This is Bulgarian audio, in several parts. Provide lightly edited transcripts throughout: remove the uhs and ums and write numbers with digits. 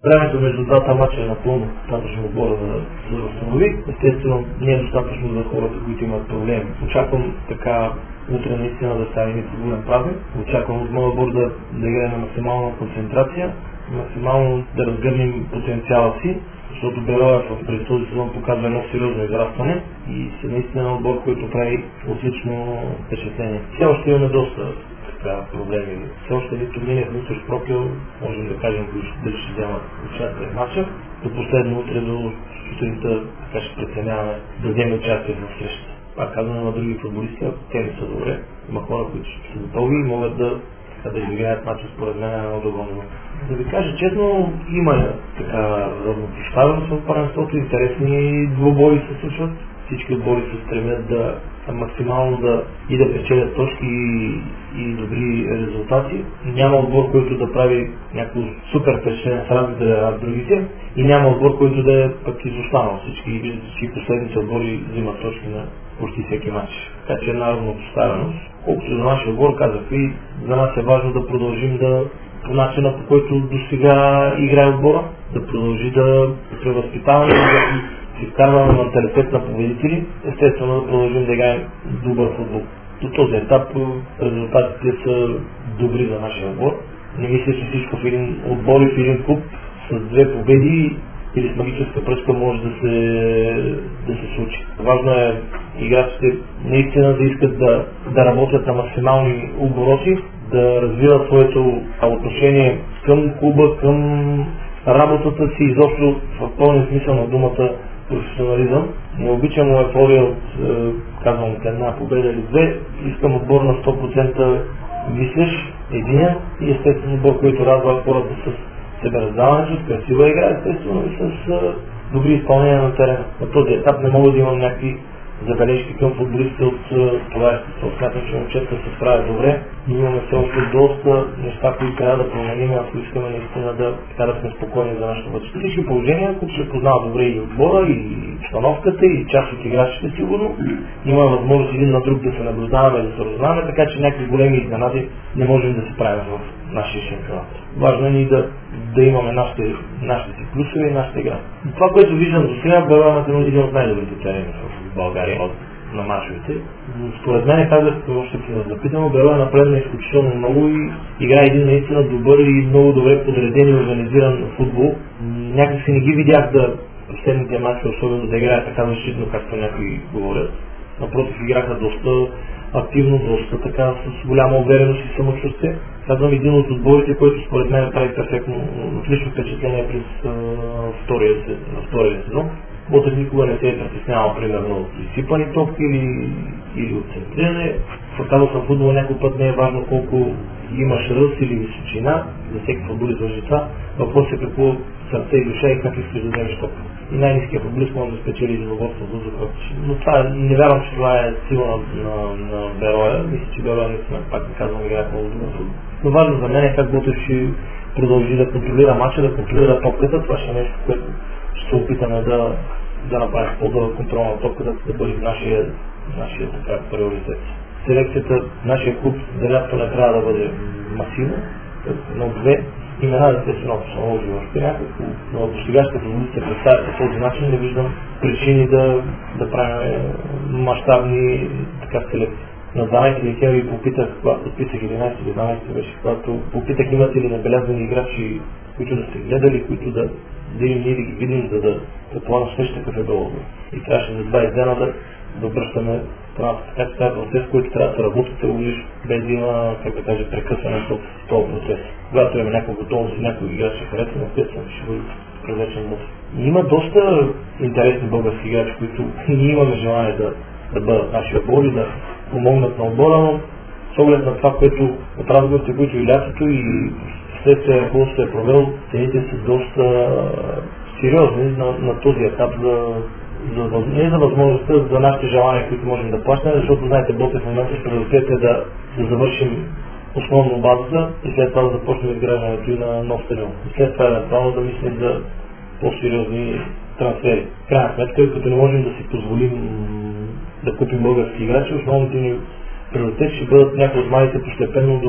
Времето между двата мача е напълно достатъчно отбора да се възстанови. Естествено, не е достатъчно за хората, които имат проблеми. Очаквам така утре наистина да стане един футболен празник. Очаквам от моя отбор да играе на максимална концентрация, максимално да разгърнем потенциала си, защото Бероя през този сезон показва едно сериозно израстване и се наистина отбор, който прави отлично впечатление. Все още имаме доста проблеми. Все още нито минах, нито Шпрокел, можем да кажем, дали ще вземат участие в матча. До последно утре до сутринта така ще преценяваме да вземе участие в срещата. Пак казвам на други футболисти, те не са добре. Има хора, които са готови и могат да изиграят матча според мен на удобно. Да ви кажа честно, има така равнопоставеност в първенството, интересни двубои се случват. Всички отбори се стремят да максимално да печелят точки и добри резултати. Няма отбор, който да прави някакво супер впечатление с разлика на другите и няма отбор, който да е пък изостанал. Всички последните отбори взимат точки на почти всеки матч. Така че една равнопоставеност. Колкото за нашия отбор казах и за нас е важно да продължим по начина, по който до сега играе отбора, да продължи да превъзпитаваме, да си вкарваме менталитет на победители, естествено да продължим да играем добър футбол. До този етап резултатите са добри за нашия отбор. Не мисля, че всичко в един отбор и в един клуб с 2 победи или с магическа пръчка може да се случи. Важно е играчите наистина да искат да работят на максимални обороти, да развиват своето отношение към клуба, към работата си, изобщо в пълен смисъл на думата професионализъм. Не обичам еуфория казвам от една победа или 2. Искам отбор на 100% мислиш, единия и естествено отбор, който радва хората с себераздаването, с красива игра, естествено и с добри изпълнения на терена. На този етап не мога да имам някакви забележки към футболистите от това естество. Смятам, че момчетата се справят добре. Ние имаме все още доста неща, които трябва да променим, ако искаме наистина да сме спокойни за нашето бъдеще. Всички положения, които ще познават добре и отбора, и обстановката, и част от играчите сигурно. Има възможност един на друг да се наблюдаваме, да се разузнаваме, така че някакви големи изненади не можем да се правим в нашия шампионат. Важно е ни да имаме нашите си плюсове и нашата игра. И това, което виждам до сега, Бероя е един от най-добрите терени в България на мачовете. Според мен, казах, още се запитано, Бероя напредна изключително много и играе един наистина добър и много добре подреден и организиран футбол. Някак си не ги видях последните мачове, особено да играе така защитно, както някои говорят. Напротив, играха доста активно, доста така с голяма увереност и самочувствие. Казвам един от отборите, който според мен прави перфектно, отлично впечатление през втория сезон. Ботев никога не се е притеснявал, примерно, от изсипани топки или от центриране. Казал съм, футбол някой път не е важно колко имаш ръст или височина, за всеки футболист въжи това. Въпрос е какво сърце и душа и как искаш да вземеш топка. И най-ниският футболист може да спечели единоборство в въздуха. Но това не вярвам, че това е сила на Бероя. Мисля, че Бероя наистина, пак не казвам, играе много добър футбол. Но важно за мен е как Ботев ще продължи да контролира матча, да контролира топката. Това ще е нещо, което ще се опитаме да направим по-дълъг контрол на топката, да бъде нашия приоритет. Селекцията, нашия клуб вероятно не трябва да бъде масивна, но 2 имена, естествено, са наложи още някакво, но ако сега ще се представят по този начин, не виждам причини да правим мащабни селекции. На 12 декември попитах, когато подписах 11 или 12 беше, когато попитах имате ли набелязани играчи, които да сте гледали, които да ние да ги видим, за да плана среща какъв е долу. И трябваше за 20 дена да обръщаме страната. Така че това е процес, който трябва да работите углиш, без да има, прекъсване в този процес. Когато има някаква готовност и някой играч ще хареса, естествено ще бъде привлечен мъж. Има доста интересни български играчи, които ние имаме желание да бъдат наши отбори, да помогнат на отбора, но с оглед на това, което от разговорите, които и лятото и следствие, ако се е провел, цените са доста сериозни на този етап не за възможността, за нашите желания, които можем да плащаме, защото знаете, Ботев в момента ще приоритет да завършим основно базата и след това да започнем изграждането и на нов стадион. И след това евентуално да мислим за по-сериозни трансфери. В крайна сметка, като не можем да си позволим да купим български играчи, основните ни приоритети ще бъдат някои от малите постепенно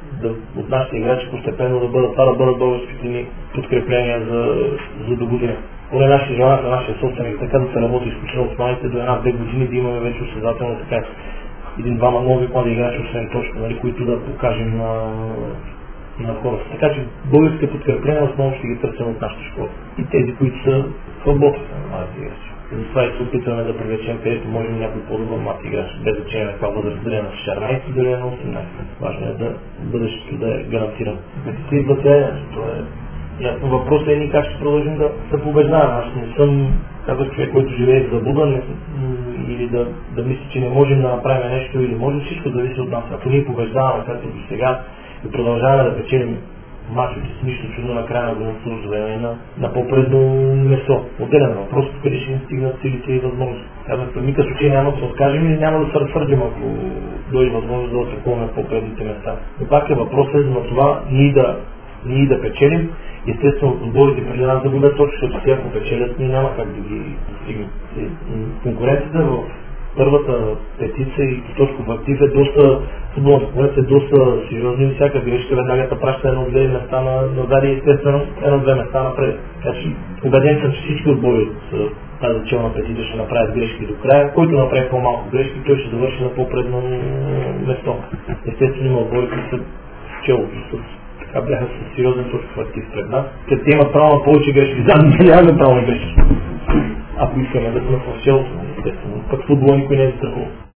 от нашите играчи постепенно да бъдат българските ни подкрепления за до година. Поне нашия желание на нашия собственик, така да се работи изключително с младите до 1-2 години, да имаме вече осъзнателно така един-двама нови млади играчи, освен точно, нали, които да покажем на хората. Така че българските подкрепления основно ще ги търсим от нашата школа. И тези, които са в работата на младите играчи. Затова и се опитваме да привлечем, където можем някой по-добър млад играч, без значение на каква възраст, дали на 16, дали на 18. Важно е да бъдещето да е гарантирано. Като идват това е ясно. Въпросът е ни как ще продължим да се побеждаваме. Аз не съм казах човек, който живее в заблуда или да мисли, че не можем да направим нещо или може, всичко зависи от нас. Ако ние побеждаваме както до сега и продължаваме да печелим мачовете с нищо чудно на края на годината озовеме на по-предно месо. Отделен въпрос, къде ще ни стигнат силите и възможности. Казах, в никакъв случай няма да се откажем и няма да се разсърдим, ако дойде възможност да атакуваме по-предните места. Но пак е въпросът за това ние да печелим. Естествено, отборите преди нас да бъдат точно, защото сега попечелят, ние няма как да ги стигнем. Конкуренцията в първата петица и точно в актив е доста, футболната конкуренция е доста сериозна и всяка грешка веднага да праща едно-две места назад и естествено едно-две места напред. Така че убеден съм, че всички отбори са тази челна петица ще направят грешки до края. Който направи по-малко грешки, той ще завърши на по-предно место. Естествено има отбори, които са челото така бяха с сериозен точно актив пред нас. Те имат право на повече грешки, ние нямаме право на грешки. Ако искаме да сме в челото, естествено. Пък футбол никой не е страхувал.